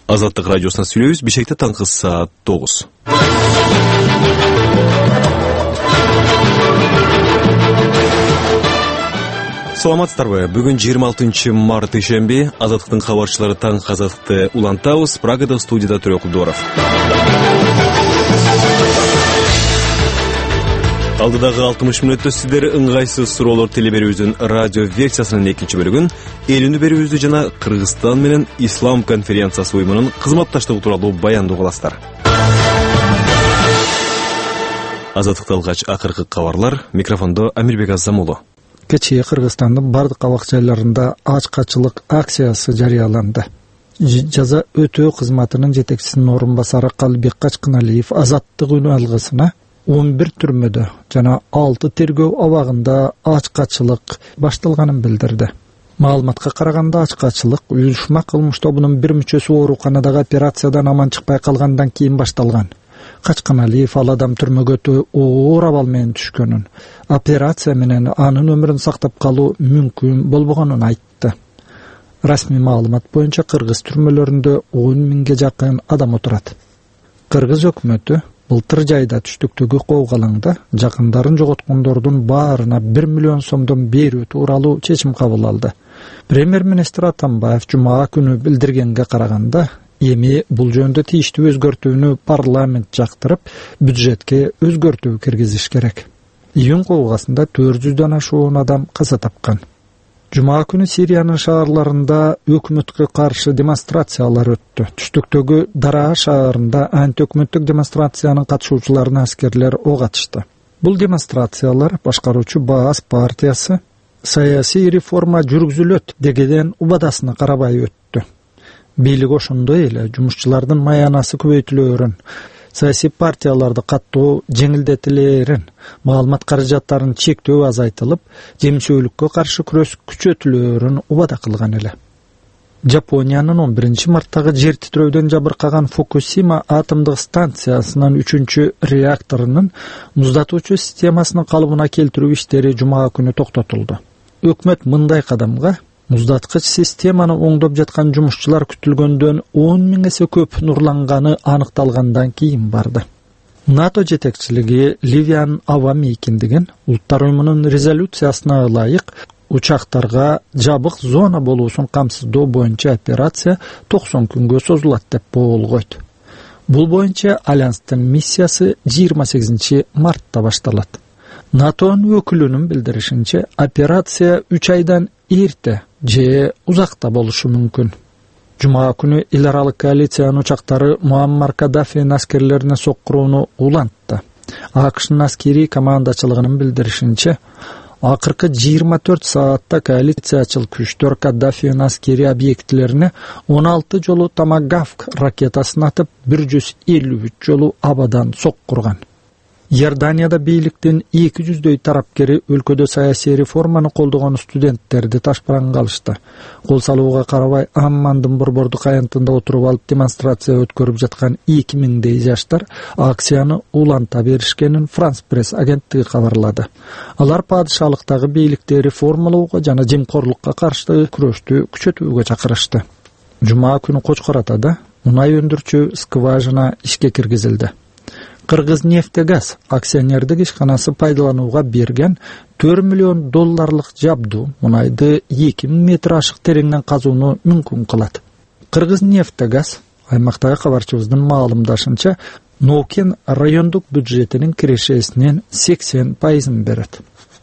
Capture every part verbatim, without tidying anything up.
Азаттык радиосуна сүйлөйбүз. Бишкекте таңкы саат тогуз. Саламатсыздарбы? Бүгүн жыйырма алтынчы март ишемби. Азаттыктын кабарчылары таң азаттыкты улантабыз. Прагада студияда Төрө Кулдоров. Алдыдагы алтымыш мүнөттө сиздер ыңгайсыз суроолор теле берүүбүздүн радио версиясынын экинчи бөлүгүн элүүнү берүүбүздү жана Кыргызстан менен Ислам конференциясы уюмунун кызматташтыгы тууралуу баяндоо кыласыздар. Азаттыкты алгач акыркы кабарлар. Микрофондо Амирбек Азамулу. Кечээ Кыргызстандын бардык абак жайларында ачкачылык акциясы жарыяланды. Жаза өтөө кызматынын жетекчисинин орун басары Калбек Качкыналиев азаттык үнү алгысына он бир түрмөдө жана алты тергөө абагында ачкачылык башталганын билдирди. Маалыматка караганда ачкачылык уюшма кылмыш тобунун бир мүчөсү ооруканадагы операциядан аман чыкпай калгандан кийин башталган. Качкыналиев ал адам түрмөгө оор абал менен түшкөнүн, операция менен анын өмүрүн сактап калуу мүмкүн болбогонун айтты. Расмий маалымат боюнча кыргыз түрмөлөрүндө он миңге жакын адам отурат. Кыргыз өкмөтү былтыр жайда түштүктөгү коогалаңда жакындарын жоготкондордун баарына бир миллион сомдон берүү тууралуу чечим кабыл алды. Премьер-министр Атамбаев жума күнү билдиргенге караганда, эми бул жөнүндө тийиштүү өзгөртүүнү парламент жактырып, бюджетке өзгөртүү киргизиш керек. Июнь коогасында төрт жүздөн ашуун адам каза тапкан. Жума күнү Сириянын шаарларында өкмөткө каршы демонстрациялар өттү. Түштүктөгү Дара шаарында антиөкмөттүк демонстрациянын катышуучуларына аскерлер ок атышты. Бул демонстрациялар башкаруучу Баас партиясы саясий реформа жүргүзүлөт дегенден убадасына карабай өттү. Бийлик ошондой эле жумушчулардын маянасы көбөйтүлөөрүн, саясий партияларды каттоо жеңилдетилээрин, маалымат каражаттарын чектөө азайтылып, жемчөөлүккө каршы күрөш күчөтүлөөрүн убада кылган эле. Жапониянын он биринчи марттагы жер титирөөдөн жабыркаган Фукусима атомдук станциясынын үчүнчү реакторунун муздатуучу системасынын калыбына келтирүү иштери жума күнү токтотулду. Өкмөт мындай кадамга муздаткыч системаны оңдоп жаткан жумушчулар күтүлгөндөн он миң эсе көп нурланганы аныкталгандан кийин барды. НАТО жетекчилиги Ливиянын аба мейкиндигин Улуттар уюмунун резолюциясына ылайык учактарга жабык зона болуусун камсыздоо боюнча операция токсон күнгө созулат деп болгойт. Бул боюнча Альянстын миссиясы жыйырма сегизинчи мартта башталат. НАТОнун өкүлүнүн билдиришинче, операция үч айдан эрте же узакта болушу мүмкүн. Жума күнү эл аралык коалициянын учактары Муаммар Каддафинин аскерлерине соккурууну улантты. АКШнын аскерий командачылыгынын билдиришинче, акыркы жыйырма төрт саатта коалициячыл күчтөр Каддафинин аскерий объектилерине он алты жолу Томагавк ракетасын атып, бир жүз элүү үч жолу абадан соккурган. Иорданияда бийликтин эки жүздөй тарапкери өлкөдө саясий реформаны колдогон студенттерди ташпаранга алышты. Кол салууга карабай Аммандын борбордук аянтында отуруп алып демонстрация өткөрүп жаткан эки миңдей жаштар акцияны уланта беришкенин Франс пресс агенттиги кабарлады. Алар падышалыктагы бийликти реформалоого жана жемкорлукка каршы күрөштү күчөтүүгө чакырышты. Жума күнү Кочкор Атада мунай өндүрчү скважина ишке киргизилди. Кыргызнефтегаз акционердик ишканасы пайдаланууга берген төрт миллион долларлык жабдуу мунайды эки миң метр ашык тереңден казууну мүмкүн кылат. Кыргызнефтегаз аймактагы кабарчыбыздын маалымдашынча Ноукен райондук бюджетинин кирешесинин сексен пайызын берет.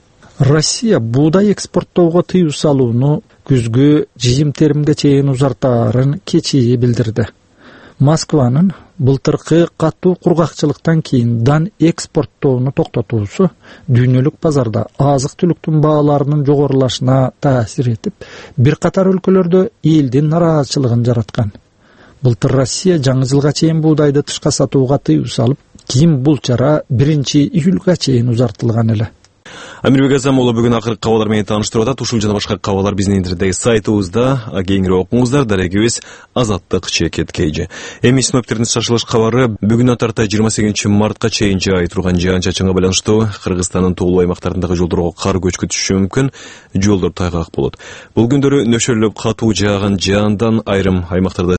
Россия буудай экспорттоого тыюу салууну күзгү жыйым-теримге чейин узартаарын кечээ билдирди. Москванын былтыркы катуу кургакчылыктан кийин дан экспорттоону токтотуусу дүйнөлүк базарда азык-түлүктүн бааларынын жогорулашына таасир этип, бир катар өлкөлөрдө элдин нараазачылыгын жараткан. Былтыр Россия жаңы жылга чейин буудайды тышка сатууга тыюу салып, кийин бул чара биринчи июлга чейин узартылган эле. Амирбек Азамулу бүгүн акыркы кабарлар менен тааныштырып атат. Ушул жана башка кабарлар биздин интернеттеги сайтыбызда кеңири окуңуздар. Дарегибиз Азаттык чекет кейжи. Эми синоптиктердин шашылыш кабары бүгүнө тарта жыйырма сегизинчи мартка чейин жаай турган жаан-чачынга байланыштуу Кыргызстандын тоолуу аймактарындагы жолдорго кар көчкү түшүшү мүмкүн. Жолдор тайгак болот. Бул күндөрү нөшөрлөп катуу жааган жаандан айрым аймактарда